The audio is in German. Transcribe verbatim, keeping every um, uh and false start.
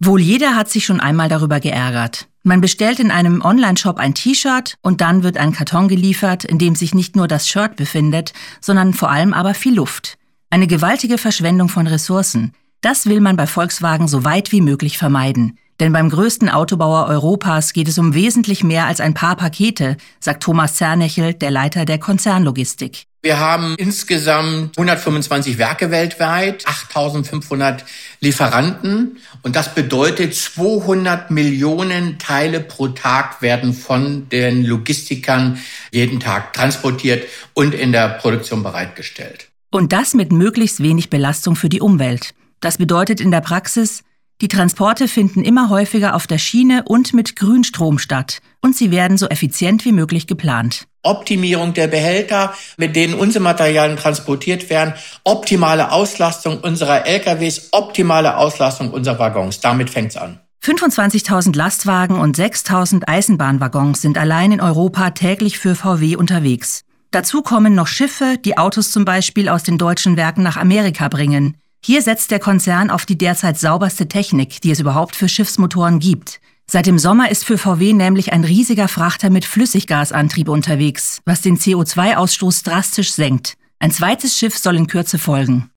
Wohl jeder hat sich schon einmal darüber geärgert. Man bestellt in einem Online-Shop ein T-Shirt und dann wird ein Karton geliefert, in dem sich nicht nur das Shirt befindet, sondern vor allem aber viel Luft. Eine gewaltige Verschwendung von Ressourcen. Das will man bei Volkswagen so weit wie möglich vermeiden. Denn beim größten Autobauer Europas geht es um wesentlich mehr als ein paar Pakete, sagt Thomas Zernechel, der Leiter der Konzernlogistik. Wir haben insgesamt hundertfünfundzwanzig Werke weltweit, achttausendfünfhundert Lieferanten und das bedeutet zweihundert Millionen Teile pro Tag werden von den Logistikern jeden Tag transportiert und in der Produktion bereitgestellt. Und das mit möglichst wenig Belastung für die Umwelt. Das bedeutet in der Praxis, die Transporte finden immer häufiger auf der Schiene und mit Grünstrom statt und sie werden so effizient wie möglich geplant. Optimierung der Behälter, mit denen unsere Materialien transportiert werden, optimale Auslastung unserer L K Ws, optimale Auslastung unserer Waggons. Damit fängt's an. fünfundzwanzigtausend Lastwagen und sechstausend Eisenbahnwaggons sind allein in Europa täglich für V W unterwegs. Dazu kommen noch Schiffe, die Autos zum Beispiel aus den deutschen Werken nach Amerika bringen. Hier setzt der Konzern auf die derzeit sauberste Technik, die es überhaupt für Schiffsmotoren gibt. Seit dem Sommer ist für V W nämlich ein riesiger Frachter mit Flüssiggasantrieb unterwegs, was den C O zwei Ausstoß drastisch senkt. Ein zweites Schiff soll in Kürze folgen.